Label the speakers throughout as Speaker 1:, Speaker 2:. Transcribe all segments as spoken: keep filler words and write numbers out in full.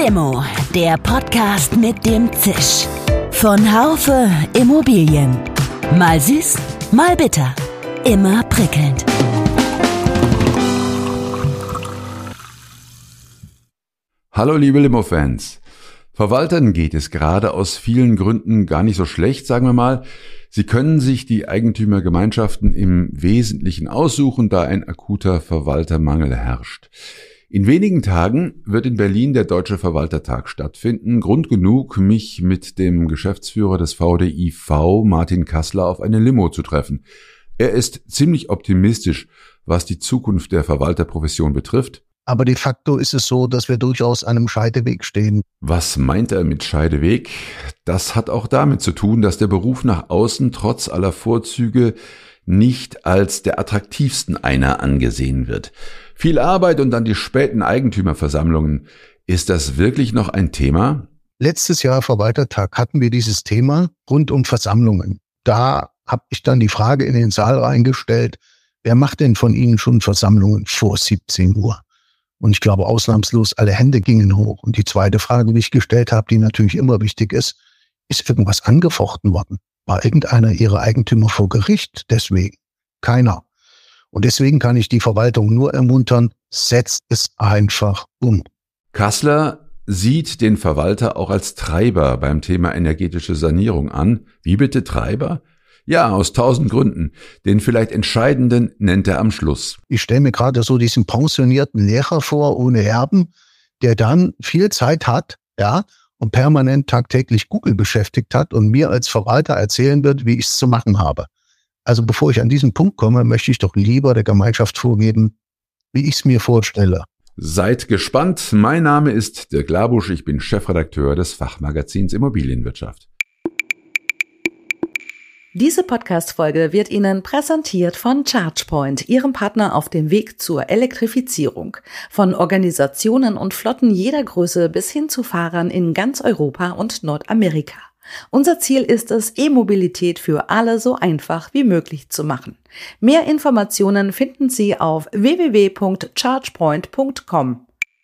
Speaker 1: Limo, der Podcast mit dem Zisch. Von Haufe Immobilien. Mal süß, mal bitter. Immer prickelnd.
Speaker 2: Hallo liebe Limo-Fans. Verwaltern geht es gerade aus vielen Gründen gar nicht so schlecht, sagen wir mal. Sie können sich die Eigentümergemeinschaften im Wesentlichen aussuchen, da ein akuter Verwaltermangel herrscht. In wenigen Tagen wird in Berlin der Deutsche Verwaltertag stattfinden. Grund genug, mich mit dem Geschäftsführer des V D I V, Martin Kassler, auf eine Limo zu treffen. Er ist ziemlich optimistisch, was die Zukunft der Verwalterprofession betrifft.
Speaker 3: Aber de facto ist es so, dass wir durchaus an einem Scheideweg stehen.
Speaker 2: Was meint er mit Scheideweg? Das hat auch damit zu tun, dass der Beruf nach außen trotz aller Vorzüge nicht als der attraktivsten einer angesehen wird. Viel Arbeit und dann die späten Eigentümerversammlungen. Ist das wirklich noch ein Thema?
Speaker 3: Letztes Jahr Verwaltertag hatten wir dieses Thema rund um Versammlungen. Da habe ich dann die Frage in den Saal reingestellt, wer macht denn von Ihnen schon Versammlungen vor siebzehn Uhr? Und ich glaube, ausnahmslos alle Hände gingen hoch. Und die zweite Frage, die ich gestellt habe, die natürlich immer wichtig ist, ist irgendwas angefochten worden? War irgendeiner Ihrer Eigentümer vor Gericht deswegen? Keiner. Und deswegen kann ich die Verwaltung nur ermuntern, setzt es einfach um.
Speaker 2: Kassler sieht den Verwalter auch als Treiber beim Thema energetische Sanierung an. Wie bitte Treiber? Ja, aus tausend Gründen. Den vielleicht entscheidenden nennt er am Schluss.
Speaker 3: Ich stelle mir gerade so diesen pensionierten Lehrer vor, ohne Erben, der dann viel Zeit hat, ja, und permanent tagtäglich Google beschäftigt hat und mir als Verwalter erzählen wird, wie ich es zu machen habe. Also bevor ich an diesen Punkt komme, möchte ich doch lieber der Gemeinschaft vorgeben, wie ich es mir vorstelle.
Speaker 2: Seid gespannt. Mein Name ist Dirk Labusch. Ich bin Chefredakteur des Fachmagazins Immobilienwirtschaft.
Speaker 4: Diese Podcast-Folge wird Ihnen präsentiert von ChargePoint, Ihrem Partner auf dem Weg zur Elektrifizierung. Von Organisationen und Flotten jeder Größe bis hin zu Fahrern in ganz Europa und Nordamerika. Unser Ziel ist es, E-Mobilität für alle so einfach wie möglich zu machen. Mehr Informationen finden Sie auf w w w punkt chargepoint punkt com.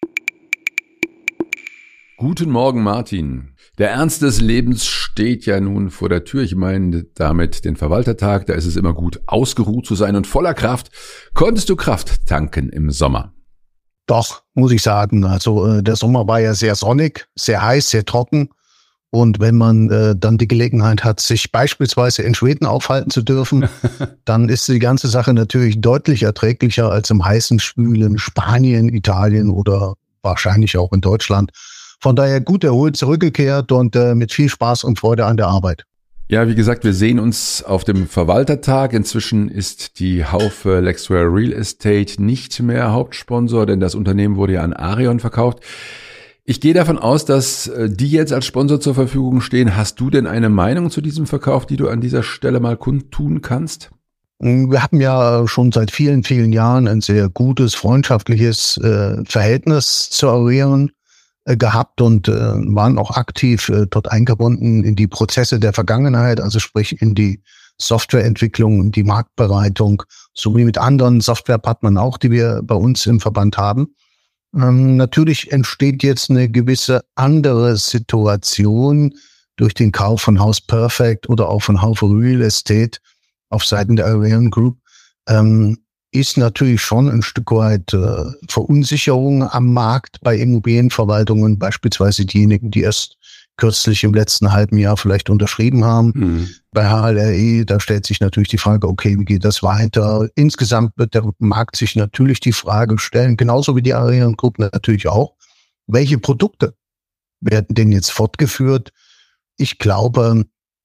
Speaker 2: Guten Morgen, Martin. Der Ernst des Lebens steht ja nun vor der Tür. Ich meine damit den Verwaltertag. Da ist es immer gut, ausgeruht zu sein und voller Kraft. Konntest du Kraft tanken im Sommer?
Speaker 3: Doch, muss ich sagen. Also der Sommer war ja sehr sonnig, sehr heiß, sehr trocken. Und wenn man äh, dann die Gelegenheit hat, sich beispielsweise in Schweden aufhalten zu dürfen, dann ist die ganze Sache natürlich deutlich erträglicher als im heißen, schwülen Spanien, Italien oder wahrscheinlich auch in Deutschland. Von daher gut erholt zurückgekehrt und äh, mit viel Spaß und Freude an der Arbeit.
Speaker 2: Ja, wie gesagt, wir sehen uns auf dem Verwaltertag. Inzwischen ist die Haufe Lexware Real Estate nicht mehr Hauptsponsor, denn das Unternehmen wurde ja an Arion verkauft. Ich gehe davon aus, dass die jetzt als Sponsor zur Verfügung stehen. Hast du denn eine Meinung zu diesem Verkauf, die du an dieser Stelle mal kundtun kannst?
Speaker 3: Wir haben ja schon seit vielen, vielen Jahren ein sehr gutes, freundschaftliches äh, Verhältnis zu Arion äh, gehabt und äh, waren auch aktiv äh, dort eingebunden in die Prozesse der Vergangenheit, also sprich in die Softwareentwicklung und die Marktbereitung, sowie mit anderen Softwarepartnern auch, die wir bei uns im Verband haben. Ähm, natürlich entsteht jetzt eine gewisse andere Situation durch den Kauf von House Perfect oder auch von Haufe Real Estate auf Seiten der Arion Group. Ähm, ist natürlich schon ein Stück weit äh, Verunsicherung am Markt bei Immobilienverwaltungen, beispielsweise diejenigen, die erst kürzlich im letzten halben Jahr vielleicht unterschrieben haben. Mhm. Bei H L R E, da stellt sich natürlich die Frage, okay, wie geht das weiter? Insgesamt wird der Markt sich natürlich die Frage stellen, genauso wie die Arion Group natürlich auch, welche Produkte werden denn jetzt fortgeführt? Ich glaube,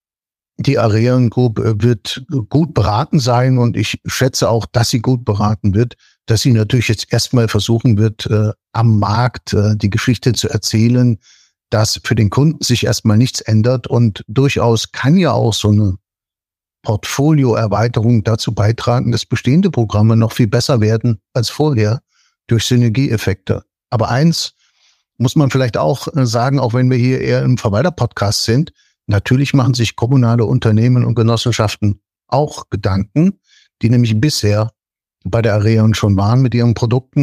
Speaker 3: die Arion Group wird gut beraten sein und ich schätze auch, dass sie gut beraten wird, dass sie natürlich jetzt erstmal versuchen wird, äh, am Markt äh, die Geschichte zu erzählen, dass für den Kunden sich erstmal nichts ändert und durchaus kann ja auch so eine Portfolioerweiterung dazu beitragen, dass bestehende Programme noch viel besser werden als vorher durch Synergieeffekte. Aber eins muss man vielleicht auch sagen, auch wenn wir hier eher im Verwalter-Podcast sind, natürlich machen sich kommunale Unternehmen und Genossenschaften auch Gedanken, die nämlich bisher bei der Arion schon waren mit ihren Produkten.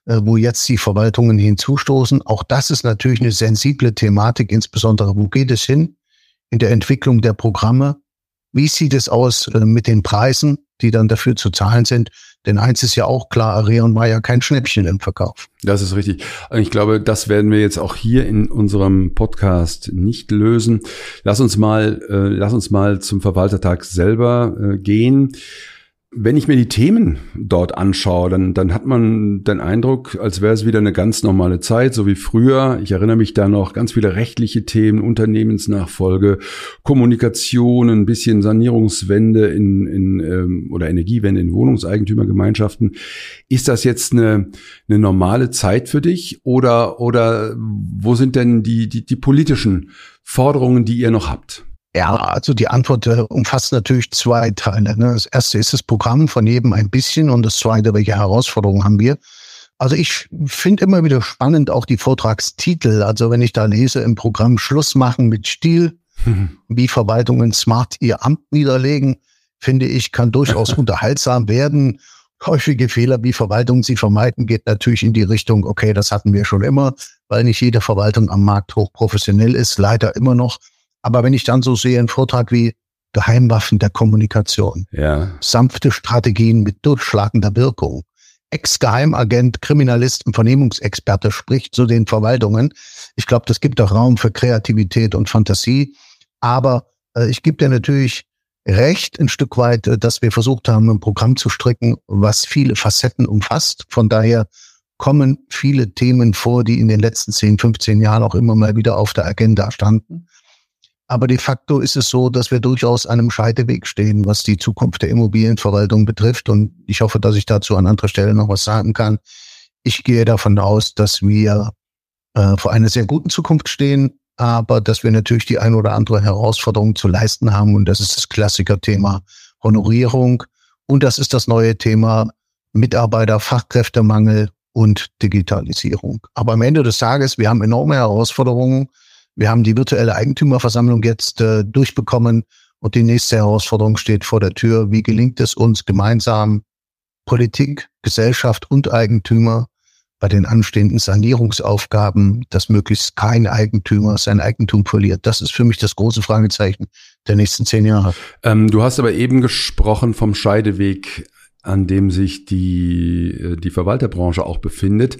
Speaker 3: wo jetzt die Verwaltungen hinzustoßen. Auch das ist natürlich eine sensible Thematik, insbesondere wo geht es hin in der Entwicklung der Programme? Wie sieht es aus mit den Preisen, die dann dafür zu zahlen sind? Denn eins ist ja auch klar, Areon war ja kein Schnäppchen im Verkauf.
Speaker 2: Das ist richtig. Ich glaube, das werden wir jetzt auch hier in unserem Podcast nicht lösen. Lass uns mal, äh, lass uns mal zum Verwaltertag selber äh, gehen. Wenn ich mir die Themen dort anschaue, dann, dann hat man den Eindruck, als wäre es wieder eine ganz normale Zeit, so wie früher. Ich erinnere mich da noch, ganz viele rechtliche Themen, Unternehmensnachfolge, Kommunikation, ein bisschen Sanierungswende in, in ähm, oder Energiewende in Wohnungseigentümergemeinschaften. Ist das jetzt eine, eine normale Zeit für dich oder, oder wo sind denn die, die, die politischen Forderungen, die ihr noch habt?
Speaker 3: Ja, also die Antwort äh, umfasst natürlich zwei Teile. Ne? Das erste ist das Programm von jedem ein bisschen und das zweite, welche Herausforderungen haben wir? Also ich finde immer wieder spannend auch die Vortragstitel. Also wenn ich da lese im Programm Schluss machen mit Stil, mhm. wie Verwaltungen smart ihr Amt niederlegen, finde ich, kann durchaus unterhaltsam werden. Häufige Fehler, wie Verwaltungen sie vermeiden, geht natürlich in die Richtung, okay, das hatten wir schon immer, weil nicht jede Verwaltung am Markt hochprofessionell ist, leider immer noch. Aber wenn ich dann so sehe, einen Vortrag wie Geheimwaffen der Kommunikation,
Speaker 2: ja.
Speaker 3: sanfte Strategien mit durchschlagender Wirkung, Ex-Geheimagent, Kriminalist und Vernehmungsexperte spricht zu den Verwaltungen. Ich glaube, das gibt auch Raum für Kreativität und Fantasie. Aber äh, ich gebe dir natürlich recht, ein Stück weit, äh, dass wir versucht haben, ein Programm zu stricken, was viele Facetten umfasst. Von daher kommen viele Themen vor, die in den letzten zehn, fünfzehn Jahren auch immer mal wieder auf der Agenda standen. Aber de facto ist es so, dass wir durchaus an einem Scheideweg stehen, was die Zukunft der Immobilienverwaltung betrifft. Und ich hoffe, dass ich dazu an anderer Stelle noch was sagen kann. Ich gehe davon aus, dass wir äh, vor einer sehr guten Zukunft stehen, aber dass wir natürlich die ein oder andere Herausforderung zu leisten haben. Und das ist das Klassikerthema Honorierung. Und das ist das neue Thema Mitarbeiter, Fachkräftemangel und Digitalisierung. Aber am Ende des Tages, wir haben enorme Herausforderungen. Wir haben die virtuelle Eigentümerversammlung jetzt äh, durchbekommen und die nächste Herausforderung steht vor der Tür. Wie gelingt es uns gemeinsam, Politik, Gesellschaft und Eigentümer bei den anstehenden Sanierungsaufgaben, dass möglichst kein Eigentümer sein Eigentum verliert? Das ist für mich das große Fragezeichen der nächsten zehn Jahre.
Speaker 2: Ähm, du hast aber eben gesprochen vom Scheideweg, an dem sich die, die Verwalterbranche auch befindet.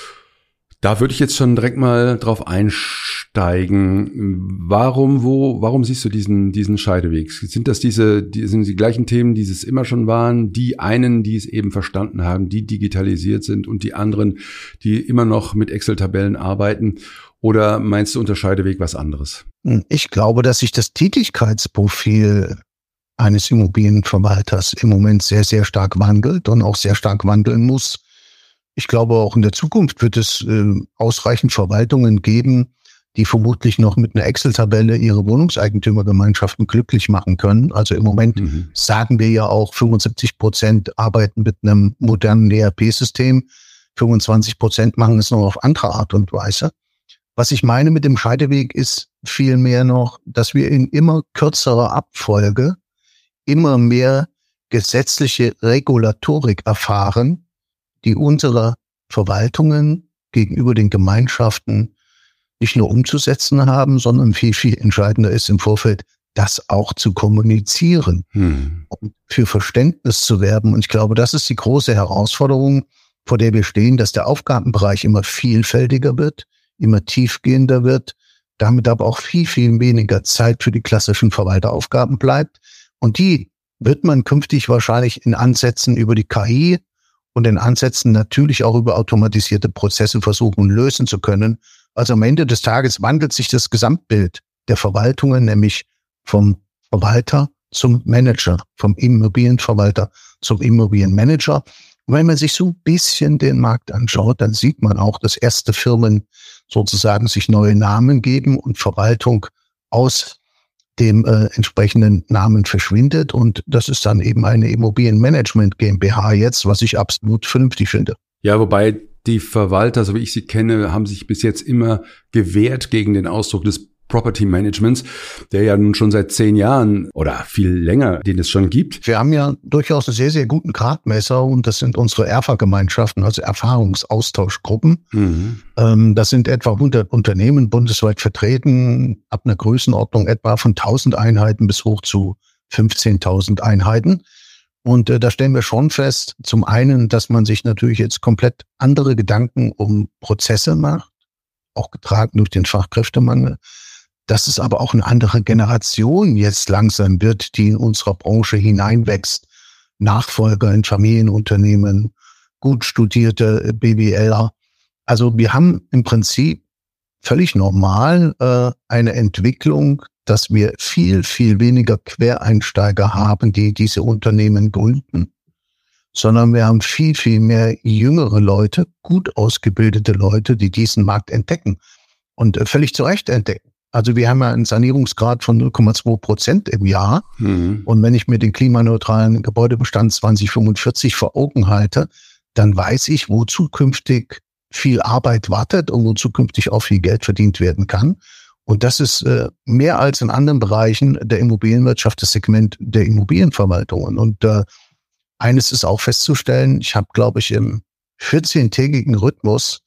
Speaker 2: Da würde ich jetzt schon direkt mal drauf einsteigen. Warum, wo, warum siehst du diesen, diesen Scheideweg? Sind das diese, die, sind die gleichen Themen, die es immer schon waren? Die einen, die es eben verstanden haben, die digitalisiert sind und die anderen, die immer noch mit Excel-Tabellen arbeiten? Oder meinst du unter Scheideweg was anderes?
Speaker 3: Ich glaube, dass sich das Tätigkeitsprofil eines Immobilienverwalters im Moment sehr, sehr stark wandelt und auch sehr stark wandeln muss. Ich glaube, auch in der Zukunft wird es äh, ausreichend Verwaltungen geben, die vermutlich noch mit einer Excel-Tabelle ihre Wohnungseigentümergemeinschaften glücklich machen können. Also im Moment mhm. sagen wir ja auch, fünfundsiebzig Prozent arbeiten mit einem modernen E R P-System, fünfundzwanzig Prozent machen es noch auf andere Art und Weise. Was ich meine mit dem Scheideweg ist vielmehr noch, dass wir in immer kürzerer Abfolge immer mehr gesetzliche Regulatorik erfahren, die unsere Verwaltungen gegenüber den Gemeinschaften nicht nur umzusetzen haben, sondern viel, viel entscheidender ist im Vorfeld, das auch zu kommunizieren hm. und für Verständnis zu werben. Und ich glaube, das ist die große Herausforderung, vor der wir stehen, dass der Aufgabenbereich immer vielfältiger wird, immer tiefgehender wird, damit aber auch viel, viel weniger Zeit für die klassischen Verwalteraufgaben bleibt. Und die wird man künftig wahrscheinlich in Ansätzen über die K I und in Ansätzen natürlich auch über automatisierte Prozesse versuchen lösen zu können. Also am Ende des Tages wandelt sich das Gesamtbild der Verwaltungen, nämlich vom Verwalter zum Manager, vom Immobilienverwalter zum Immobilienmanager. Und wenn man sich so ein bisschen den Markt anschaut, dann sieht man auch, dass erste Firmen sozusagen sich neue Namen geben und Verwaltung aus dem äh, entsprechenden Namen verschwindet. Und das ist dann eben eine Immobilienmanagement GmbH jetzt, was ich absolut vernünftig finde.
Speaker 2: Ja, wobei die Verwalter, so wie ich sie kenne, haben sich bis jetzt immer gewehrt gegen den Ausdruck des Property Managements, der ja nun schon seit zehn Jahren oder viel länger, den es schon gibt.
Speaker 3: Wir haben ja durchaus einen sehr, sehr guten Gradmesser und das sind unsere E R F A-Gemeinschaften, also Erfahrungsaustauschgruppen. Mhm. Ähm, das sind etwa hundert Unternehmen bundesweit vertreten, ab einer Größenordnung etwa von tausend Einheiten bis hoch zu fünfzehntausend Einheiten. Und äh, da stellen wir schon fest, zum einen, dass man sich natürlich jetzt komplett andere Gedanken um Prozesse macht, auch getragen durch den Fachkräftemangel, dass es aber auch eine andere Generation jetzt langsam wird, die in unserer Branche hineinwächst. Nachfolger in Familienunternehmen, gut studierte BWLer. Also wir haben im Prinzip völlig normal äh, eine Entwicklung, dass wir viel, viel weniger Quereinsteiger haben, die diese Unternehmen gründen, sondern wir haben viel, viel mehr jüngere Leute, gut ausgebildete Leute, die diesen Markt entdecken und äh, völlig zu Recht entdecken. Also wir haben ja einen Sanierungsgrad von null Komma zwei Prozent im Jahr. Mhm. Und wenn ich mir den klimaneutralen Gebäudebestand zwanzig fünfundvierzig vor Augen halte, dann weiß ich, wo zukünftig viel Arbeit wartet und wo zukünftig auch viel Geld verdient werden kann. Und das ist äh, mehr als in anderen Bereichen der Immobilienwirtschaft das Segment der Immobilienverwaltungen. Und äh, eines ist auch festzustellen, ich habe, glaube ich, im vierzehntägigen Rhythmus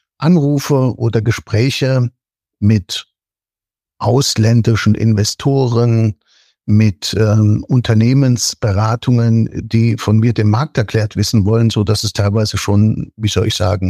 Speaker 3: Anrufe oder Gespräche mit ausländischen Investoren, mit ähm, Unternehmensberatungen, die von mir den Markt erklärt wissen wollen, so dass es teilweise schon, wie soll ich sagen,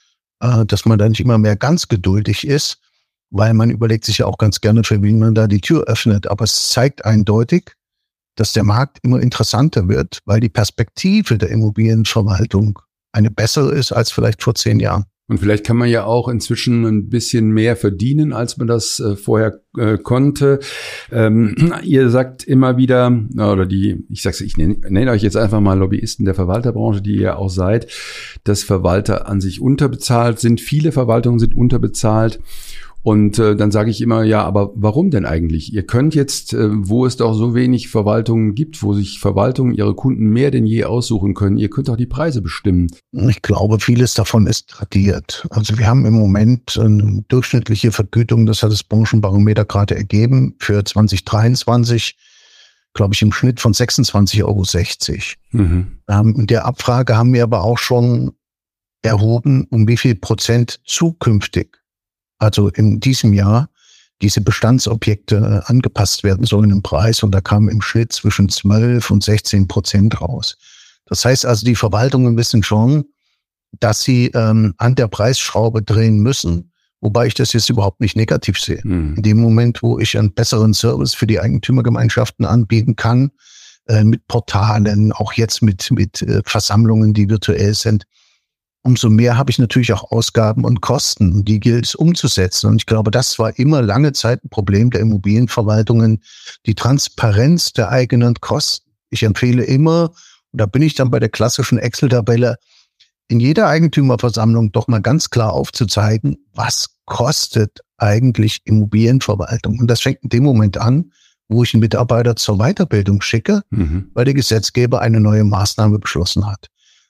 Speaker 3: äh, dass man da nicht immer mehr ganz geduldig ist, weil man überlegt sich ja auch ganz gerne, für wen man da die Tür öffnet. Aber es zeigt eindeutig, dass der Markt immer interessanter wird, weil die Perspektive der Immobilienverwaltung eine bessere ist als vielleicht vor zehn Jahren.
Speaker 2: Und vielleicht kann man ja auch inzwischen ein bisschen mehr verdienen, als man das äh, vorher äh, konnte. Ähm, ihr sagt immer wieder, oder die, ich sag's, ich nenne, nenne euch jetzt einfach mal Lobbyisten der Verwalterbranche, die ihr auch seid, dass Verwalter an sich unterbezahlt sind. Viele Verwaltungen sind unterbezahlt. Und äh, dann sage ich immer, ja, aber warum denn eigentlich? Ihr könnt jetzt, äh, wo es doch so wenig Verwaltungen gibt, wo sich Verwaltungen ihre Kunden mehr denn je aussuchen können, ihr könnt auch die Preise bestimmen.
Speaker 3: Ich glaube, vieles davon ist tradiert. Also wir haben im Moment eine durchschnittliche Vergütung, das hat das Branchenbarometer gerade ergeben, für zwanzig dreiundzwanzig, glaube ich, im Schnitt von sechsundzwanzig Euro sechzig. Mhm. In der Abfrage haben wir aber auch schon erhoben, um wie viel Prozent zukünftig, also in diesem Jahr, diese Bestandsobjekte angepasst werden sollen im Preis. Und da kam im Schnitt zwischen zwölf und sechzehn Prozent raus. Das heißt also, die Verwaltungen wissen schon, dass sie ähm, an der Preisschraube drehen müssen. Wobei ich das jetzt überhaupt nicht negativ sehe. Hm. In dem Moment, wo ich einen besseren Service für die Eigentümergemeinschaften anbieten kann, äh, mit Portalen, auch jetzt mit, mit äh, Versammlungen, die virtuell sind, umso mehr habe ich natürlich auch Ausgaben und Kosten, und die gilt es umzusetzen. Und ich glaube, das war immer lange Zeit ein Problem der Immobilienverwaltungen, die Transparenz der eigenen Kosten. Ich empfehle immer, und da bin ich dann bei der klassischen Excel-Tabelle, in jeder Eigentümerversammlung doch mal ganz klar aufzuzeigen, was kostet eigentlich Immobilienverwaltung. Und das fängt in dem Moment an, wo ich einen Mitarbeiter zur Weiterbildung schicke, mhm. weil der Gesetzgeber eine neue Maßnahme beschlossen hat.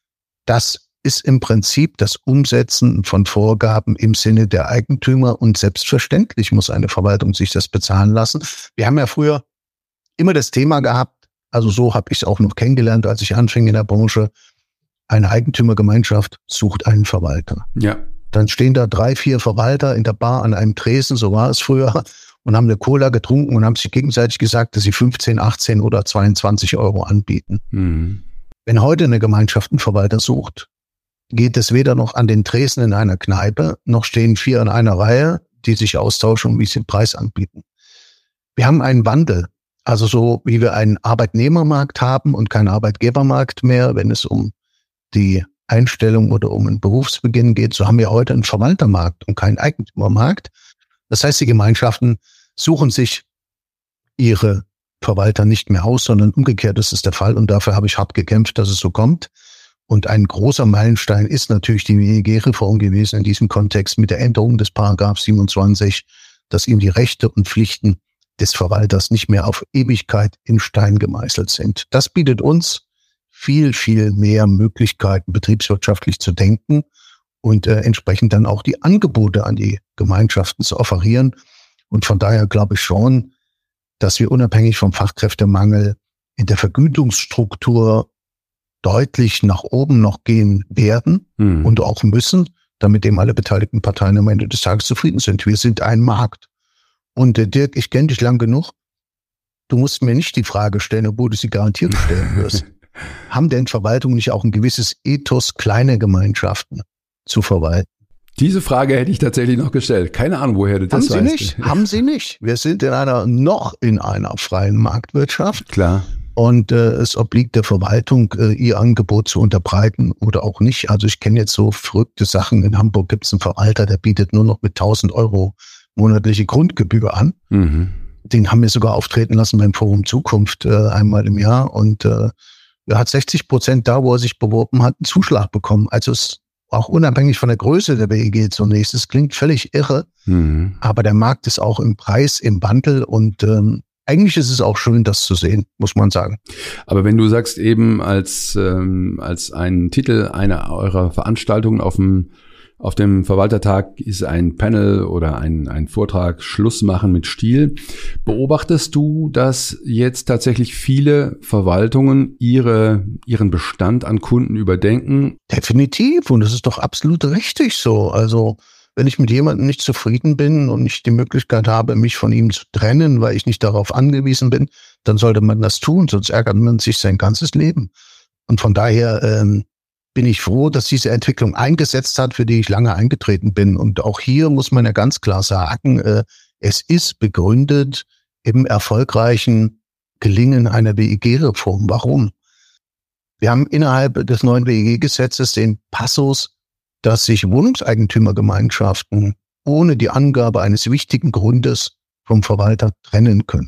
Speaker 3: Das ist im Prinzip das Umsetzen von Vorgaben im Sinne der Eigentümer, und selbstverständlich muss eine Verwaltung sich das bezahlen lassen. Wir haben ja früher immer das Thema gehabt, also so habe ich es auch noch kennengelernt, als ich anfing in der Branche, eine Eigentümergemeinschaft sucht einen Verwalter. Ja. Dann stehen da drei, vier Verwalter in der Bar an einem Tresen, so war es früher, und haben eine Cola getrunken und haben sich gegenseitig gesagt, dass sie fünfzehn, achtzehn oder zweiundzwanzig Euro anbieten. Mhm. Wenn heute eine Gemeinschaft einen Verwalter sucht, geht es weder noch an den Tresen in einer Kneipe, noch stehen vier in einer Reihe, die sich austauschen und wie sie den Preis anbieten. Wir haben einen Wandel, also so wie wir einen Arbeitnehmermarkt haben und keinen Arbeitgebermarkt mehr, wenn es um die Einstellung oder um einen Berufsbeginn geht, so haben wir heute einen Verwaltermarkt und keinen Eigentümermarkt. Das heißt, die Gemeinschaften suchen sich ihre Verwalter nicht mehr aus, sondern umgekehrt ist es der Fall, und dafür habe ich hart gekämpft, dass es so kommt. Und ein großer Meilenstein ist natürlich die W E G-Reform gewesen in diesem Kontext mit der Änderung des Paragraph siebenundzwanzig, dass ihm die Rechte und Pflichten des Verwalters nicht mehr auf Ewigkeit in Stein gemeißelt sind. Das bietet uns viel, viel mehr Möglichkeiten, betriebswirtschaftlich zu denken und äh, entsprechend dann auch die Angebote an die Gemeinschaften zu offerieren. Und von daher glaube ich schon, dass wir unabhängig vom Fachkräftemangel in der Vergütungsstruktur deutlich nach oben noch gehen werden mhm. und auch müssen, damit eben alle beteiligten Parteien am Ende des Tages zufrieden sind. Wir sind ein Markt. Und äh, Dirk, ich kenne dich lang genug. Du musst mir nicht die Frage stellen, obwohl du sie garantiert stellen wirst. Haben denn Verwaltungen nicht auch ein gewisses Ethos, kleine Gemeinschaften zu verwalten?
Speaker 2: Diese Frage hätte ich tatsächlich noch gestellt. Keine Ahnung, woher du das weißt.
Speaker 3: Haben sie nicht, haben sie nicht. Wir sind in einer, noch in einer freien Marktwirtschaft.
Speaker 2: Klar.
Speaker 3: Und äh, es obliegt der Verwaltung, äh, ihr Angebot zu unterbreiten oder auch nicht. Also ich kenne jetzt so verrückte Sachen. In Hamburg gibt es einen Verwalter, der bietet nur noch mit tausend Euro monatliche Grundgebühr an. Mhm. Den haben wir sogar auftreten lassen beim Forum Zukunft äh, einmal im Jahr. Und äh, er hat sechzig Prozent da, wo er sich beworben hat, einen Zuschlag bekommen. Also es auch unabhängig von der Größe der W E G zunächst. Es klingt völlig irre, mhm. aber der Markt ist auch im Preis, im Wandel und ähm, eigentlich ist es auch schön, das zu sehen, muss man sagen.
Speaker 2: Aber wenn du sagst eben als ähm, als ein Titel einer eurer Veranstaltungen auf dem auf dem Verwaltertag ist ein Panel oder ein ein Vortrag Schluss machen mit Stil. Beobachtest du, dass jetzt tatsächlich viele Verwaltungen ihre ihren Bestand an Kunden überdenken?
Speaker 3: Definitiv, und das ist doch absolut richtig so. Also wenn ich mit jemandem nicht zufrieden bin und nicht die Möglichkeit habe, mich von ihm zu trennen, weil ich nicht darauf angewiesen bin, dann sollte man das tun, sonst ärgert man sich sein ganzes Leben. Und von daher ähm, bin ich froh, dass diese Entwicklung eingesetzt hat, für die ich lange eingetreten bin. Und auch hier muss man ja ganz klar sagen, äh, es ist begründet im erfolgreichen Gelingen einer W E G-Reform. Warum? Wir haben innerhalb des neuen W E G-Gesetzes den Passus, dass sich Wohnungseigentümergemeinschaften ohne die Angabe eines wichtigen Grundes vom Verwalter trennen können.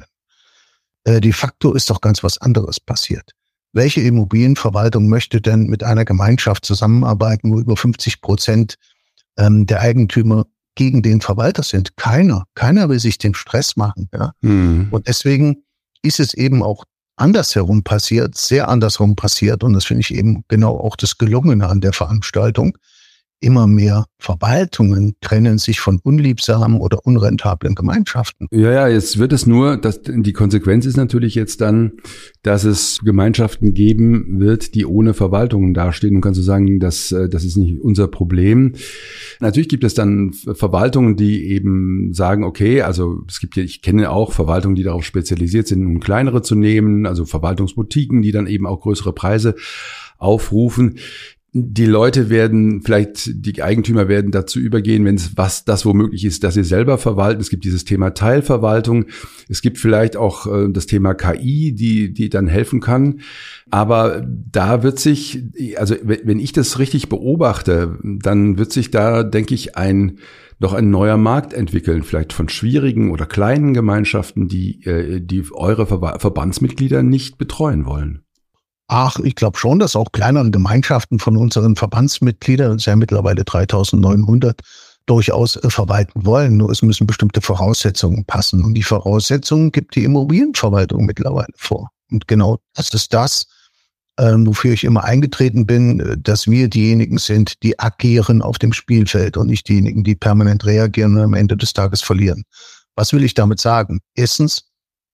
Speaker 3: Äh, de facto ist doch ganz was anderes passiert. Welche Immobilienverwaltung möchte denn mit einer Gemeinschaft zusammenarbeiten, wo über fünfzig Prozent ähm, der Eigentümer gegen den Verwalter sind? Keiner. Keiner will sich den Stress machen. Ja? Mhm. Und deswegen ist es eben auch andersherum passiert, sehr andersherum passiert. Und das finde ich eben genau auch das Gelungene an der Veranstaltung. Immer mehr Verwaltungen trennen sich von unliebsamen oder unrentablen Gemeinschaften.
Speaker 2: Ja, ja, jetzt wird es nur, dass die Konsequenz ist natürlich jetzt dann, dass es Gemeinschaften geben wird, die ohne Verwaltungen dastehen. Und kannst du sagen, dass das ist nicht unser Problem. Natürlich gibt es dann Verwaltungen, die eben sagen, okay, also es gibt ja, ich kenne auch Verwaltungen, die darauf spezialisiert sind, um kleinere zu nehmen, also Verwaltungsboutiquen, die dann eben auch größere Preise aufrufen. Die Leute werden, vielleicht die Eigentümer werden dazu übergehen, wenn es was das womöglich ist, dass sie selber verwalten. Es gibt dieses Thema Teilverwaltung. Es gibt vielleicht auch äh, das Thema K I, die die dann helfen kann. Aber da wird sich, also wenn ich das richtig beobachte, dann wird sich da, denke ich, ein noch ein neuer Markt entwickeln, vielleicht von schwierigen oder kleinen Gemeinschaften, die äh, die eure Ver- Verbandsmitglieder nicht betreuen wollen.
Speaker 3: Ach, ich glaube schon, dass auch kleinere Gemeinschaften von unseren Verbandsmitgliedern, das sind ja mittlerweile dreitausendneunhundert, durchaus äh, verwalten wollen. Nur es müssen bestimmte Voraussetzungen passen. Und die Voraussetzungen gibt die Immobilienverwaltung mittlerweile vor. Und genau das ist das, äh, wofür ich immer eingetreten bin, dass wir diejenigen sind, die agieren auf dem Spielfeld und nicht diejenigen, die permanent reagieren und am Ende des Tages verlieren. Was will ich damit sagen? Erstens,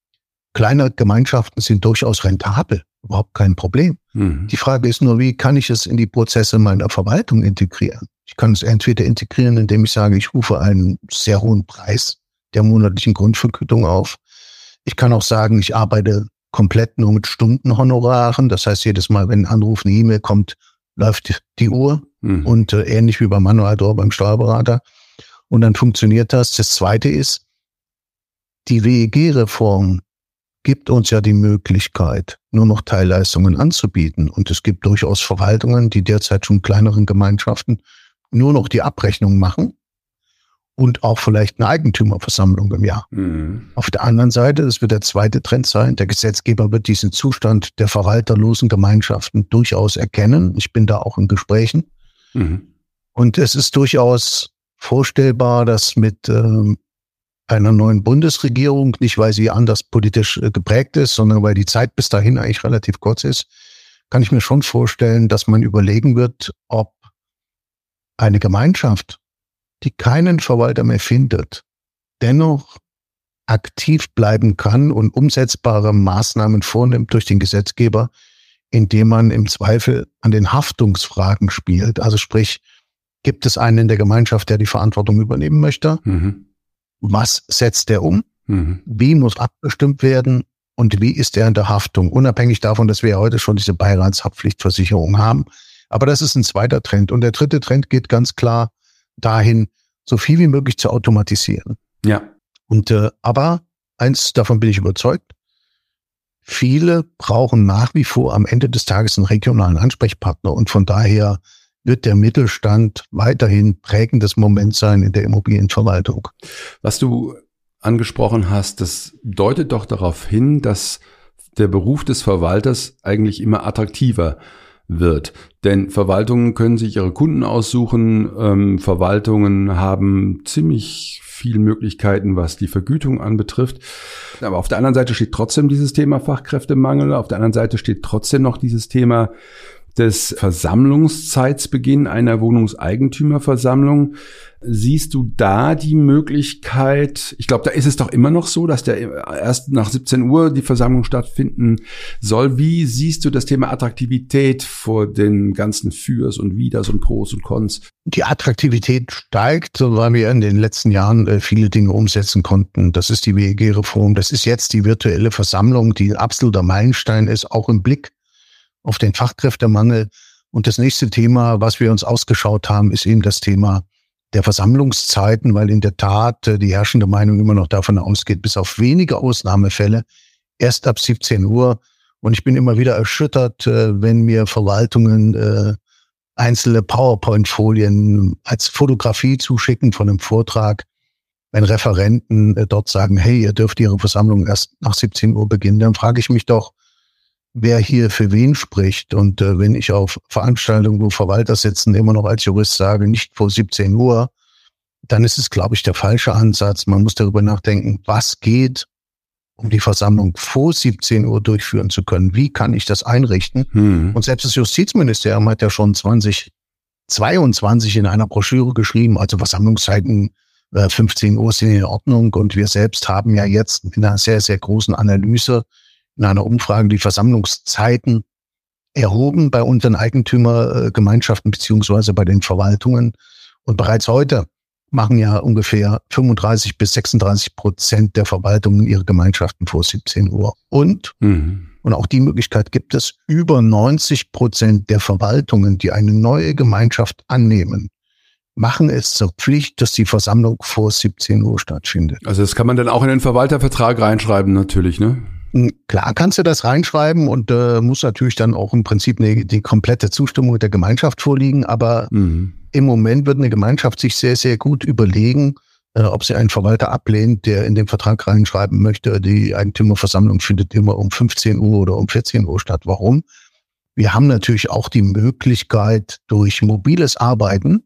Speaker 3: kleine Gemeinschaften sind durchaus rentabel. Überhaupt kein Problem. Mhm. Die Frage ist nur, wie kann ich es in die Prozesse meiner Verwaltung integrieren? Ich kann es entweder integrieren, indem ich sage, ich rufe einen sehr hohen Preis der monatlichen Grundvergütung auf. Ich kann auch sagen, ich arbeite komplett nur mit Stundenhonoraren. Das heißt, jedes Mal, wenn ein Anruf, eine E-Mail kommt, läuft die Uhr. Mhm. Und äh, ähnlich wie beim Manual oder beim Steuerberater. Und dann funktioniert das. Das Zweite ist, die W E G-Reform gibt uns ja die Möglichkeit, nur noch Teilleistungen anzubieten. Und es gibt durchaus Verwaltungen, die derzeit schon kleineren Gemeinschaften nur noch die Abrechnung machen und auch vielleicht eine Eigentümerversammlung im Jahr. Mhm. Auf der anderen Seite, das wird der zweite Trend sein, der Gesetzgeber wird diesen Zustand der verwalterlosen Gemeinschaften durchaus erkennen. Ich bin da auch in Gesprächen. Mhm. Und es ist durchaus vorstellbar, dass mit ähm, einer neuen Bundesregierung, nicht weil sie anders politisch äh, geprägt ist, sondern weil die Zeit bis dahin eigentlich relativ kurz ist, kann ich mir schon vorstellen, dass man überlegen wird, ob eine Gemeinschaft, die keinen Verwalter mehr findet, dennoch aktiv bleiben kann und umsetzbare Maßnahmen vornimmt durch den Gesetzgeber, indem man im Zweifel an den Haftungsfragen spielt. Also sprich, gibt es einen in der Gemeinschaft, der die Verantwortung übernehmen möchte? Mhm. Was setzt der um? Mhm. Wie muss abgestimmt werden? Und wie ist er in der Haftung? Unabhängig davon, dass wir ja heute schon diese Beiratshaftpflichtversicherung haben. Aber das ist ein zweiter Trend. Und der dritte Trend geht ganz klar dahin, so viel wie möglich zu automatisieren.
Speaker 2: Ja.
Speaker 3: Und äh, aber eins, davon bin ich überzeugt, viele brauchen nach wie vor am Ende des Tages einen regionalen Ansprechpartner. Und von daher wird der Mittelstand weiterhin prägendes Moment sein in der Immobilienverwaltung.
Speaker 2: Was du angesprochen hast, das deutet doch darauf hin, dass der Beruf des Verwalters eigentlich immer attraktiver wird. Denn Verwaltungen können sich ihre Kunden aussuchen, ähm, Verwaltungen haben ziemlich viele Möglichkeiten, was die Vergütung anbetrifft. Aber auf der anderen Seite steht trotzdem dieses Thema Fachkräftemangel, auf der anderen Seite steht trotzdem noch dieses Thema des Versammlungszeitsbeginn einer Wohnungseigentümerversammlung. Siehst du da die Möglichkeit, ich glaube, da ist es doch immer noch so, dass der erst nach siebzehn Uhr die Versammlung stattfinden soll. Wie siehst du das Thema Attraktivität vor den ganzen Fürs und Widers und Pros und Cons?
Speaker 3: Die Attraktivität steigt, weil wir in den letzten Jahren viele Dinge umsetzen konnten. Das ist die W E G-Reform, das ist jetzt die virtuelle Versammlung, die ein absoluter Meilenstein ist, auch im Blick auf den Fachkräftemangel. Und das nächste Thema, was wir uns ausgeschaut haben, ist eben das Thema der Versammlungszeiten, weil in der Tat die herrschende Meinung immer noch davon ausgeht, bis auf wenige Ausnahmefälle, erst ab siebzehn Uhr. Und ich bin immer wieder erschüttert, wenn mir Verwaltungen einzelne PowerPoint-Folien als Fotografie zuschicken von einem Vortrag, wenn Referenten dort sagen, hey, ihr dürft Ihre Versammlung erst nach siebzehn Uhr beginnen, dann frage ich mich doch, wer hier für wen spricht. Und äh, wenn ich auf Veranstaltungen, wo Verwalter sitzen, immer noch als Jurist sage, nicht vor siebzehn Uhr, dann ist es, glaube ich, der falsche Ansatz. Man muss darüber nachdenken, was geht, um die Versammlung vor siebzehn Uhr durchführen zu können. Wie kann ich das einrichten? Hm. Und selbst das Justizministerium hat ja schon zwanzig zweiundzwanzig in einer Broschüre geschrieben, also Versammlungszeiten äh, fünfzehn Uhr sind in Ordnung. Und wir selbst haben ja jetzt in einer sehr, sehr großen Analyse in einer Umfrage die Versammlungszeiten erhoben bei unseren Eigentümergemeinschaften beziehungsweise bei den Verwaltungen. Und bereits heute machen ja ungefähr fünfunddreißig bis sechsunddreißig Prozent der Verwaltungen ihre Gemeinschaften vor siebzehn Uhr. Und, mhm. und auch die Möglichkeit gibt es, über neunzig Prozent der Verwaltungen, die eine neue Gemeinschaft annehmen, machen es zur Pflicht, dass die Versammlung vor siebzehn Uhr stattfindet.
Speaker 2: Also das kann man dann auch in den Verwaltervertrag reinschreiben natürlich, ne?
Speaker 3: Klar kannst du das reinschreiben und äh, muss natürlich dann auch im Prinzip eine, die komplette Zustimmung der Gemeinschaft vorliegen. Aber mhm. im Moment wird eine Gemeinschaft sich sehr, sehr gut überlegen, äh, ob sie einen Verwalter ablehnt, der in den Vertrag reinschreiben möchte, die Eigentümerversammlung findet immer um fünfzehn Uhr oder um vierzehn Uhr statt. Warum? Wir haben natürlich auch die Möglichkeit, durch mobiles Arbeiten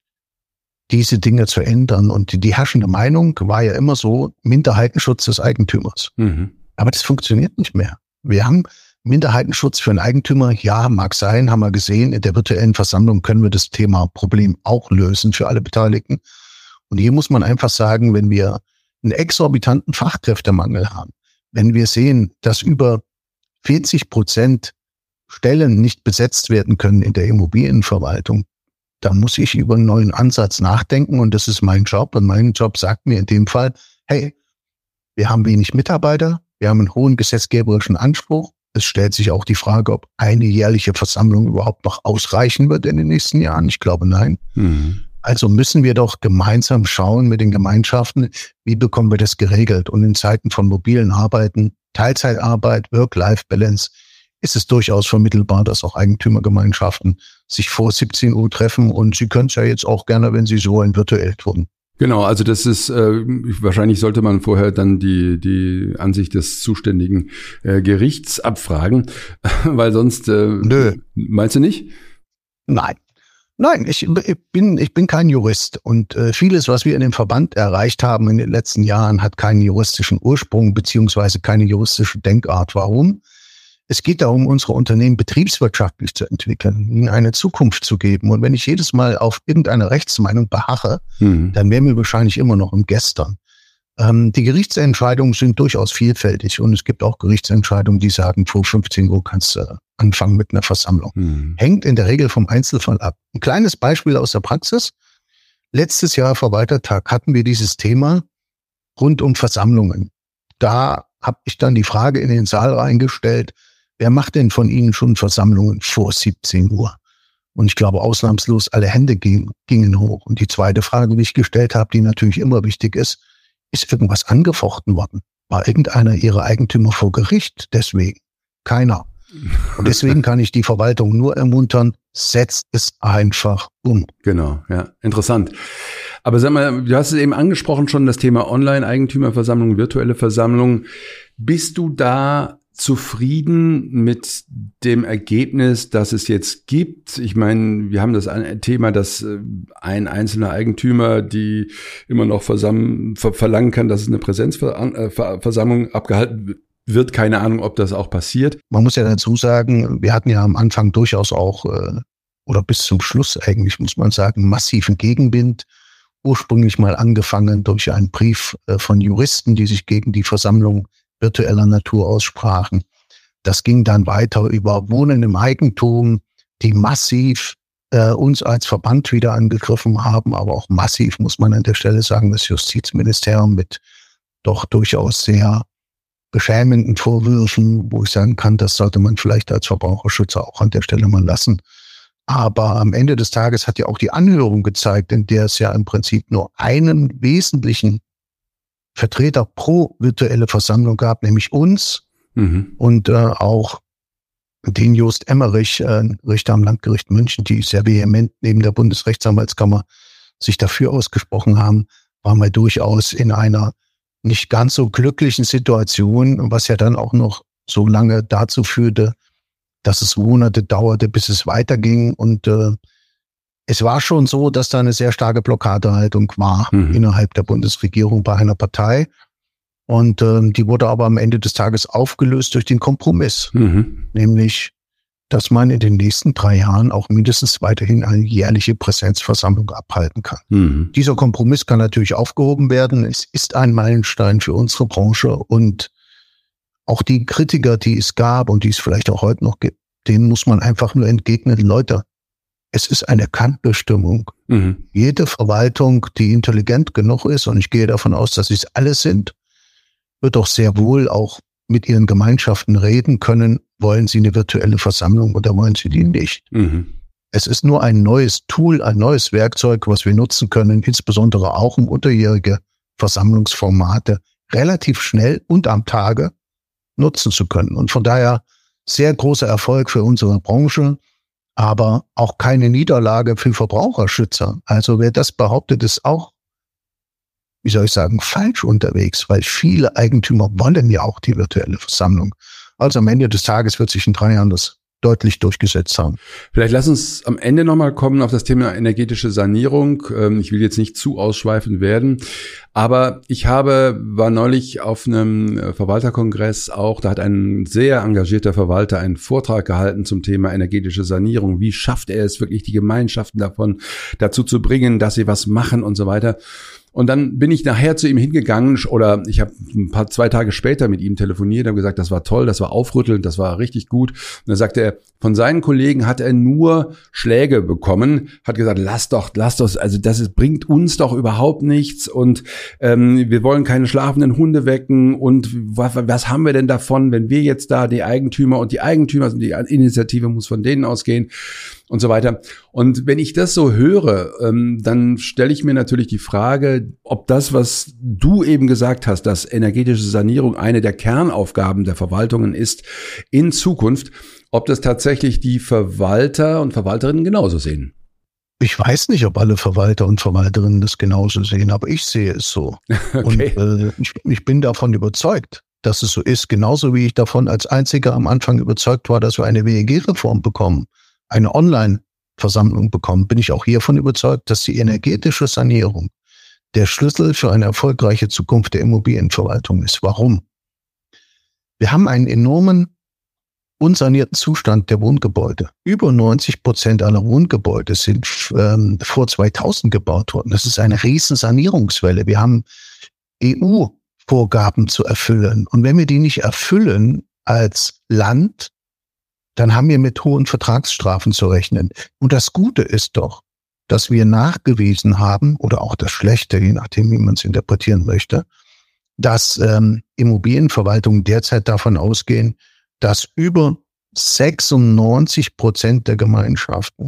Speaker 3: diese Dinge zu ändern. Und die, die herrschende Meinung war ja immer so, Minderheitenschutz des Eigentümers. Mhm. Aber das funktioniert nicht mehr. Wir haben Minderheitenschutz für einen Eigentümer. Ja, mag sein, haben wir gesehen. In der virtuellen Versammlung können wir das Thema Problem auch lösen für alle Beteiligten. Und hier muss man einfach sagen, wenn wir einen exorbitanten Fachkräftemangel haben, wenn wir sehen, dass über vierzig Prozent Stellen nicht besetzt werden können in der Immobilienverwaltung, dann muss ich über einen neuen Ansatz nachdenken. Und das ist mein Job. Und mein Job sagt mir in dem Fall, hey, wir haben wenig Mitarbeiter. Wir haben einen hohen gesetzgeberischen Anspruch. Es stellt sich auch die Frage, ob eine jährliche Versammlung überhaupt noch ausreichen wird in den nächsten Jahren. Ich glaube, nein. Mhm. Also müssen wir doch gemeinsam schauen mit den Gemeinschaften, wie bekommen wir das geregelt. Und in Zeiten von mobilen Arbeiten, Teilzeitarbeit, Work-Life-Balance, ist es durchaus vermittelbar, dass auch Eigentümergemeinschaften sich vor siebzehn Uhr treffen. Und sie können es ja jetzt auch gerne, wenn sie so wollen, virtuell tun.
Speaker 2: Genau, also das ist, äh, wahrscheinlich sollte man vorher dann die die Ansicht des zuständigen äh, Gerichts abfragen, weil sonst, äh, Nö. Meinst du nicht?
Speaker 3: Nein. Nein, ich, ich bin ich bin kein Jurist und äh, vieles, was wir in dem Verband erreicht haben in den letzten Jahren, hat keinen juristischen Ursprung beziehungsweise keine juristische Denkart. Warum? Es geht darum, unsere Unternehmen betriebswirtschaftlich zu entwickeln, ihnen eine Zukunft zu geben. Und wenn ich jedes Mal auf irgendeine Rechtsmeinung beharre, mhm. dann wären wir wahrscheinlich immer noch im Gestern. Ähm, die Gerichtsentscheidungen sind durchaus vielfältig und es gibt auch Gerichtsentscheidungen, die sagen, vor fünfzehn Uhr kannst du anfangen mit einer Versammlung. Hm. Hängt in der Regel vom Einzelfall ab. Ein kleines Beispiel aus der Praxis. Letztes Jahr Verwaltertag hatten wir dieses Thema rund um Versammlungen. Da habe ich dann die Frage in den Saal reingestellt, wer macht denn von Ihnen schon Versammlungen vor siebzehn Uhr? Und ich glaube, ausnahmslos alle Hände gingen, gingen hoch. Und die zweite Frage, die ich gestellt habe, die natürlich immer wichtig ist, ist irgendwas angefochten worden? War irgendeiner Ihrer Eigentümer vor Gericht? Deswegen keiner. Und deswegen kann ich die Verwaltung nur ermuntern, setzt es einfach um.
Speaker 2: Genau, ja, interessant. Aber sag mal, du hast es eben angesprochen schon, das Thema Online-Eigentümerversammlung, virtuelle Versammlung. Bist du da zufrieden mit dem Ergebnis, das es jetzt gibt? Ich meine, wir haben das Thema, dass ein einzelner Eigentümer, die immer noch versam- ver- verlangen kann, dass es eine Präsenzversammlung abgehalten wird. Keine Ahnung, ob das auch passiert.
Speaker 3: Man muss ja dazu sagen, wir hatten ja am Anfang durchaus auch, oder bis zum Schluss eigentlich, muss man sagen, massiven Gegenwind. Ursprünglich mal angefangen durch einen Brief von Juristen, die sich gegen die Versammlung virtueller Natur aussprachen. Das ging dann weiter über Wohnen im Eigentum, die massiv äh, uns als Verband wieder angegriffen haben, aber auch massiv, muss man an der Stelle sagen, das Justizministerium mit doch durchaus sehr beschämenden Vorwürfen, wo ich sagen kann, das sollte man vielleicht als Verbraucherschützer auch an der Stelle mal lassen. Aber am Ende des Tages hat ja auch die Anhörung gezeigt, in der es ja im Prinzip nur einen wesentlichen Vertreter pro virtuelle Versammlung gab, nämlich uns mhm. und äh, auch den Jost Emmerich, äh, Richter am Landgericht München, die sehr vehement neben der Bundesrechtsanwaltskammer sich dafür ausgesprochen haben, waren wir durchaus in einer nicht ganz so glücklichen Situation, was ja dann auch noch so lange dazu führte, dass es Monate dauerte, bis es weiterging. Und äh, es war schon so, dass da eine sehr starke Blockadehaltung war mhm. innerhalb der Bundesregierung bei einer Partei. Und äh, die wurde aber am Ende des Tages aufgelöst durch den Kompromiss. Mhm. Nämlich, dass man in den nächsten drei Jahren auch mindestens weiterhin eine jährliche Präsenzversammlung abhalten kann. Mhm. Dieser Kompromiss kann natürlich aufgehoben werden. Es ist ein Meilenstein für unsere Branche und auch die Kritiker, die es gab und die es vielleicht auch heute noch gibt, denen muss man einfach nur entgegnen, Leute, es ist eine Kantbestimmung. Mhm. Jede Verwaltung, die intelligent genug ist, und ich gehe davon aus, dass sie es alle sind, wird doch sehr wohl auch mit ihren Gemeinschaften reden können, wollen sie eine virtuelle Versammlung oder wollen sie die nicht. Mhm. Es ist nur ein neues Tool, ein neues Werkzeug, was wir nutzen können, insbesondere auch um unterjährige Versammlungsformate relativ schnell und am Tage nutzen zu können. Und von daher sehr großer Erfolg für unsere Branche, aber auch keine Niederlage für Verbraucherschützer. Also wer das behauptet, ist auch, wie soll ich sagen, falsch unterwegs, weil viele Eigentümer wollen ja auch die virtuelle Versammlung. Also am Ende des Tages wird sich in drei Jahren das deutlich durchgesetzt haben.
Speaker 2: Vielleicht lass uns am Ende nochmal kommen auf das Thema energetische Sanierung. Ich will jetzt nicht zu ausschweifend werden, aber ich habe, war neulich auf einem Verwalterkongress auch, da hat ein sehr engagierter Verwalter einen Vortrag gehalten zum Thema energetische Sanierung. Wie schafft er es wirklich, die Gemeinschaften davon dazu zu bringen, dass sie was machen und so weiter. Und dann bin ich nachher zu ihm hingegangen oder ich habe ein paar zwei Tage später mit ihm telefoniert, habe gesagt, das war toll, das war aufrüttelnd, das war richtig gut. Und dann sagte er, von seinen Kollegen hat er nur Schläge bekommen, hat gesagt, lass doch, lass doch, also das ist, bringt uns doch überhaupt nichts und ähm, wir wollen keine schlafenden Hunde wecken und was, was haben wir denn davon, wenn wir jetzt da die Eigentümer und die Eigentümer, also die Initiative muss von denen ausgehen und so weiter. Und wenn ich das so höre, ähm, dann stelle ich mir natürlich die Frage, ob das, was du eben gesagt hast, dass energetische Sanierung eine der Kernaufgaben der Verwaltungen ist in Zukunft, ob das tatsächlich die Verwalter und Verwalterinnen genauso sehen.
Speaker 3: Ich weiß nicht, ob alle Verwalter und Verwalterinnen das genauso sehen, aber ich sehe es so. Okay. Und äh, ich, ich bin davon überzeugt, dass es so ist, genauso wie ich davon als einziger am Anfang überzeugt war, dass wir eine W E G-Reform bekommen, eine Online-Versammlung bekommen, bin ich auch hiervon überzeugt, dass die energetische Sanierung der Schlüssel für eine erfolgreiche Zukunft der Immobilienverwaltung ist. Warum? Wir haben einen enormen unsanierten Zustand der Wohngebäude. Über neunzig Prozent aller Wohngebäude sind ähm, vor zweitausend gebaut worden. Das ist eine riesen Sanierungswelle. Wir haben E U-Vorgaben zu erfüllen. Und wenn wir die nicht erfüllen als Land, dann haben wir mit hohen Vertragsstrafen zu rechnen. Und das Gute ist doch, dass wir nachgewiesen haben, oder auch das Schlechte, je nachdem, wie man es interpretieren möchte, dass ähm, Immobilienverwaltungen derzeit davon ausgehen, dass über sechsundneunzig Prozent der Gemeinschaften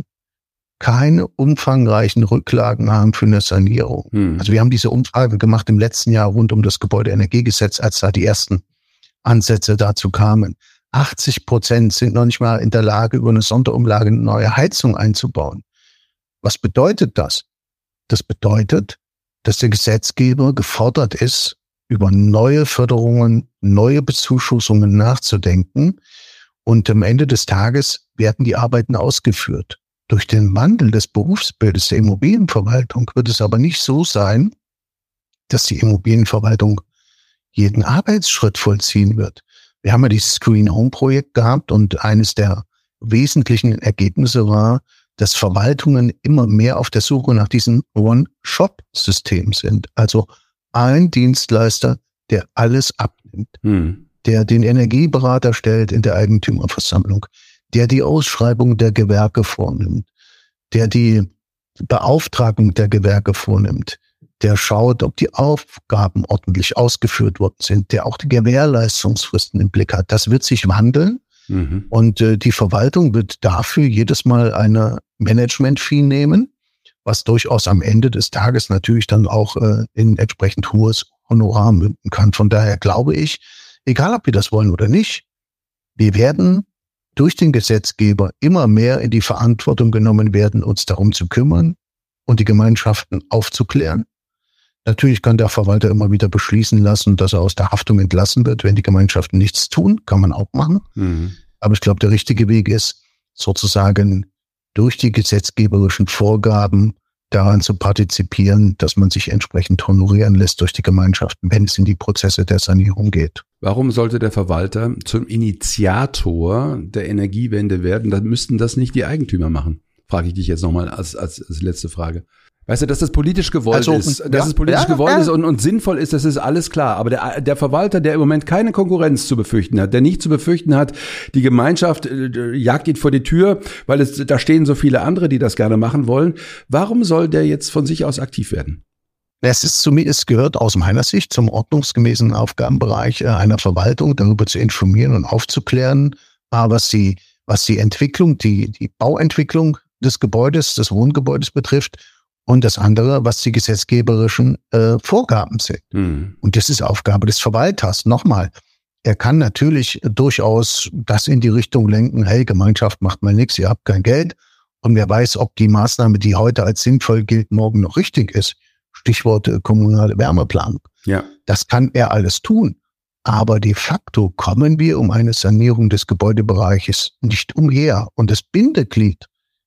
Speaker 3: keine umfangreichen Rücklagen haben für eine Sanierung. Hm. Also wir haben diese Umfrage gemacht im letzten Jahr rund um das Gebäudeenergiegesetz, als da die ersten Ansätze dazu kamen. achtzig Prozent sind noch nicht mal in der Lage, über eine Sonderumlage eine neue Heizung einzubauen. Was bedeutet das? Das bedeutet, dass der Gesetzgeber gefordert ist, über neue Förderungen, neue Bezuschussungen nachzudenken. Und am Ende des Tages werden die Arbeiten ausgeführt. Durch den Wandel des Berufsbildes der Immobilienverwaltung wird es aber nicht so sein, dass die Immobilienverwaltung jeden Arbeitsschritt vollziehen wird. Wir haben ja dieses Green Home Projekt gehabt und eines der wesentlichen Ergebnisse war, dass Verwaltungen immer mehr auf der Suche nach diesem One-Shop-System sind. Also ein Dienstleister, der alles abnimmt, hm. der den Energieberater stellt in der Eigentümerversammlung, der die Ausschreibung der Gewerke vornimmt, der die Beauftragung der Gewerke vornimmt, der schaut, ob die Aufgaben ordentlich ausgeführt worden sind, der auch die Gewährleistungsfristen im Blick hat. Das wird sich wandeln. Mhm. Und äh, die Verwaltung wird dafür jedes Mal eine Management-Fee nehmen, was durchaus am Ende des Tages natürlich dann auch äh, in entsprechend hohes Honorar münden kann. Von daher glaube ich, egal ob wir das wollen oder nicht, wir werden durch den Gesetzgeber immer mehr in die Verantwortung genommen werden, uns darum zu kümmern und die Gemeinschaften aufzuklären. Natürlich kann der Verwalter immer wieder beschließen lassen, dass er aus der Haftung entlassen wird, wenn die Gemeinschaften nichts tun. Kann man auch machen. Mhm. Aber ich glaube, der richtige Weg ist, sozusagen durch die gesetzgeberischen Vorgaben daran zu partizipieren, dass man sich entsprechend honorieren lässt durch die Gemeinschaften, wenn es in die Prozesse der Sanierung geht.
Speaker 2: Warum sollte der Verwalter zum Initiator der Energiewende werden? Dann müssten das nicht die Eigentümer machen. Frage ich dich jetzt nochmal als, als, als letzte Frage. Weißt du, dass das politisch gewollt also, ist, dass ja, es politisch ja, gewollt ja. ist und, und sinnvoll ist, das ist alles klar. Aber der, der Verwalter, der im Moment keine Konkurrenz zu befürchten hat, der nicht zu befürchten hat, die Gemeinschaft äh, jagt ihn vor die Tür, weil es da stehen so viele andere, die das gerne machen wollen. Warum soll der jetzt von sich aus aktiv werden?
Speaker 3: Es ist zumindest gehört aus meiner Sicht zum ordnungsgemäßen Aufgabenbereich einer Verwaltung, darüber zu informieren und aufzuklären, was die, was die Entwicklung, die, die Bauentwicklung des Gebäudes, des Wohngebäudes betrifft. Und das andere, was die gesetzgeberischen äh, Vorgaben sind. Mhm. Und das ist Aufgabe des Verwalters. Nochmal, er kann natürlich durchaus das in die Richtung lenken, hey, Gemeinschaft macht mal nichts, ihr habt kein Geld. Und wer weiß, ob die Maßnahme, die heute als sinnvoll gilt, morgen noch richtig ist. Stichwort äh, kommunale Wärmeplanung. Ja. Das kann er alles tun. Aber de facto kommen wir um eine Sanierung des Gebäudebereiches nicht umher. Und das Bindeglied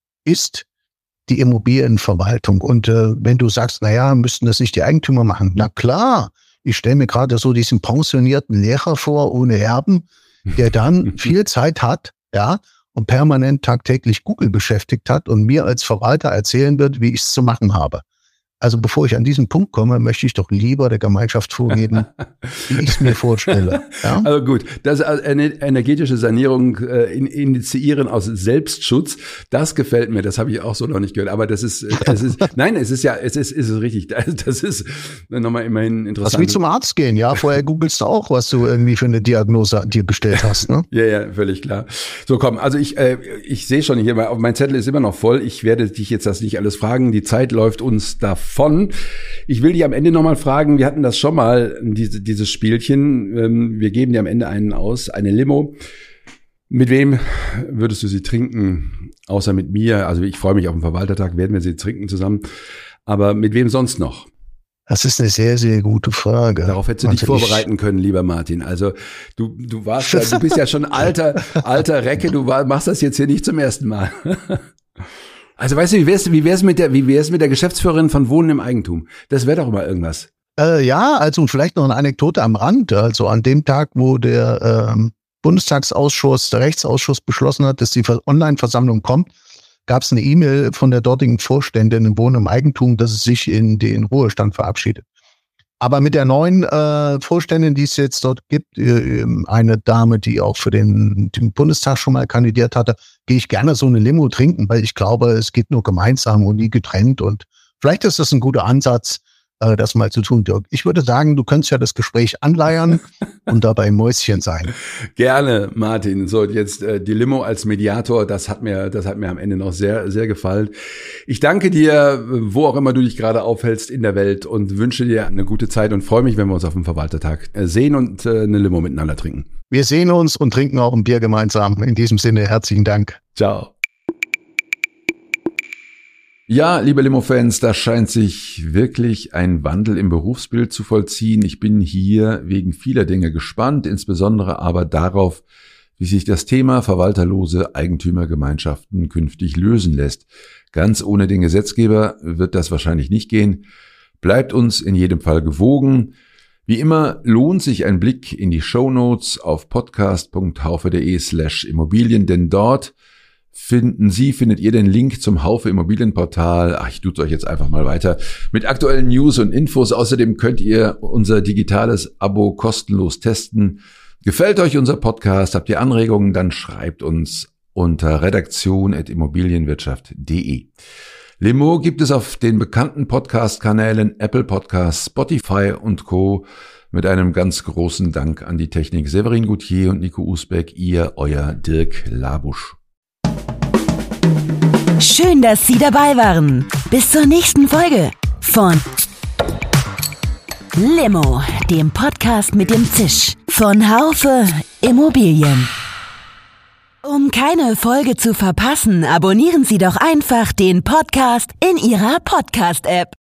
Speaker 3: ist die Immobilienverwaltung. Und äh, wenn du sagst, naja, müssten das nicht die Eigentümer machen? Na klar, ich stelle mir gerade so diesen pensionierten Lehrer vor, ohne Erben, der dann viel Zeit hat, ja, und permanent tagtäglich Google beschäftigt hat und mir als Verwalter erzählen wird, wie ich es zu machen habe. Also bevor ich an diesen Punkt komme, möchte ich doch lieber der Gemeinschaft vorgeben, wie ich es mir vorstelle. Ja?
Speaker 2: Also gut, das eine energetische Sanierung äh, initiieren aus Selbstschutz, das gefällt mir. Das habe ich auch so noch nicht gehört. Aber das ist, das ist, nein, es ist ja, es ist, ist es richtig. Das ist nochmal immerhin interessant.
Speaker 3: Das ist wie zum Arzt gehen, ja. Vorher googelst du auch, was du irgendwie für eine Diagnose dir gestellt hast, ne?
Speaker 2: Ja, ja, völlig klar. So, komm, also ich, äh, ich sehe schon hier, mein Zettel ist immer noch voll. Ich werde dich jetzt das nicht alles fragen. Die Zeit läuft uns davon. Von. Ich will dich am Ende nochmal fragen, wir hatten das schon mal, diese, dieses Spielchen, wir geben dir am Ende einen aus, eine Limo. Mit wem würdest du sie trinken, außer mit mir? Also ich freue mich auf den Verwaltertag, werden wir sie trinken zusammen. Aber mit wem sonst noch?
Speaker 3: Das ist eine sehr, sehr gute Frage.
Speaker 2: Darauf hättest du dich also vorbereiten können, lieber Martin. Also du, du warst ja, du bist ja schon alter, alter Recke, du war, machst das jetzt hier nicht zum ersten Mal. Also weißt du, wie wär's, wie wär's mit der, wie wär's mit der Geschäftsführerin von Wohnen im Eigentum? Das wäre doch mal irgendwas.
Speaker 3: Äh, ja, also vielleicht noch eine Anekdote am Rand. Also an dem Tag, wo der ähm, Bundestagsausschuss, der Rechtsausschuss beschlossen hat, dass die Online-Versammlung kommt, gab es eine E-Mail von der dortigen Vorständin im Wohnen im Eigentum, dass es sich in den Ruhestand verabschiedet. Aber mit der neuen äh, Vorständin, die es jetzt dort gibt, äh, eine Dame, die auch für den, den Bundestag schon mal kandidiert hatte, gehe ich gerne so eine Limo trinken, weil ich glaube, es geht nur gemeinsam und nie getrennt. Und vielleicht ist das ein guter Ansatz, äh, das mal zu tun, Dirk. Ich würde sagen, du könntest ja das Gespräch anleiern und dabei Mäuschen sein.
Speaker 2: Gerne, Martin. So, jetzt äh, die Limo als Mediator, das hat mir, das hat mir am Ende noch sehr, sehr gefallen. Ich danke dir, wo auch immer du dich gerade aufhältst in der Welt, und wünsche dir eine gute Zeit und freue mich, wenn wir uns auf dem Verwaltertag sehen und äh, eine Limo miteinander trinken.
Speaker 3: Wir sehen uns und trinken auch ein Bier gemeinsam. In diesem Sinne, herzlichen Dank.
Speaker 2: Ciao. Ja, liebe Limo-Fans, da scheint sich wirklich ein Wandel im Berufsbild zu vollziehen. Ich bin hier wegen vieler Dinge gespannt, insbesondere aber darauf, wie sich das Thema verwalterlose Eigentümergemeinschaften künftig lösen lässt. Ganz ohne den Gesetzgeber wird das wahrscheinlich nicht gehen. Bleibt uns in jedem Fall gewogen. Wie immer lohnt sich ein Blick in die Shownotes auf podcast.haufe.de slash Immobilien, denn dort finden Sie, findet ihr den Link zum Haufe Immobilienportal. Ach, ich tut's euch jetzt einfach mal weiter mit aktuellen News und Infos. Außerdem könnt ihr unser digitales Abo kostenlos testen. Gefällt euch unser Podcast? Habt ihr Anregungen? Dann schreibt uns unter redaktion at immobilienwirtschaft punkt de. Limo gibt es auf den bekannten Podcast-Kanälen Apple Podcasts, Spotify und Co. Mit einem ganz großen Dank an die Technik. Severin Gutier und Nico Usbeck, ihr, euer Dirk Labusch.
Speaker 1: Schön, dass Sie dabei waren. Bis zur nächsten Folge von Limo, dem Podcast mit dem Zisch von Haufe Immobilien. Um keine Folge zu verpassen, abonnieren Sie doch einfach den Podcast in Ihrer Podcast-App.